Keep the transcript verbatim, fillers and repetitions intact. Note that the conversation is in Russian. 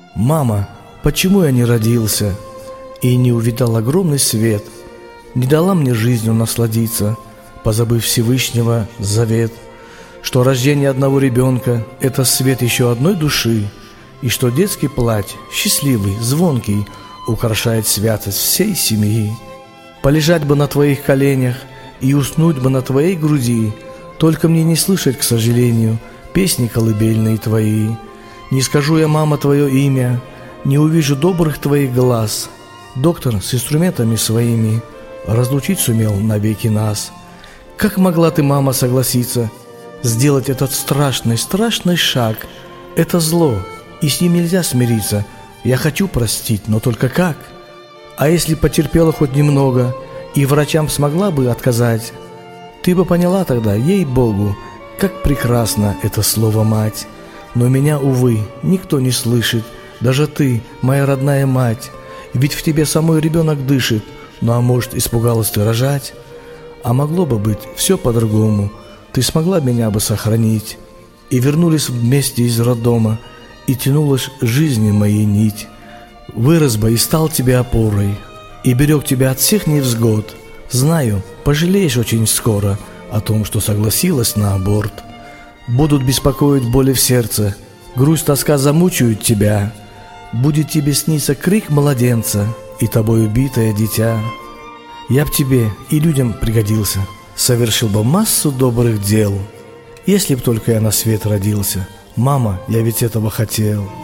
Мама, почему я не родился и не увидал огромный свет, не дала мне жизнью насладиться, позабыв Всевышнего завет, что рождение одного ребенка – это свет еще одной души, и что детский плач, счастливый, звонкий, украшает святость всей семьи. Полежать бы на твоих коленях и уснуть бы на твоей груди, только мне не слышать, к сожалению, песни колыбельные твои. Не скажу я, мама, твое имя, не увижу добрых твоих глаз. Доктор с инструментами своими разлучить сумел навеки нас. Как могла ты, мама, согласиться сделать этот страшный, страшный шаг? Это зло, и с ним нельзя смириться. Я хочу простить, но только как? А если потерпела хоть немного и врачам смогла бы отказать, ты бы поняла тогда, ей-богу, как прекрасно это слово «мать». Но меня, увы, никто не слышит, даже ты, моя родная мать. Ведь в тебе самой ребенок дышит, ну а может, испугалась ты рожать? А могло бы быть все по-другому, ты смогла меня бы сохранить. И вернулись вместе из роддома, и тянулась жизни моей нить. Вырос бы и стал тебе опорой, и берег тебя от всех невзгод. Знаю, пожалеешь очень скоро о том, что согласилась на аборт. Будут беспокоить боли в сердце, грусть, тоска замучают тебя. Будет тебе сниться крик младенца и тобой убитое дитя. Я б тебе и людям пригодился, совершил бы массу добрых дел. Если б только я на свет родился, мама, я ведь этого хотел.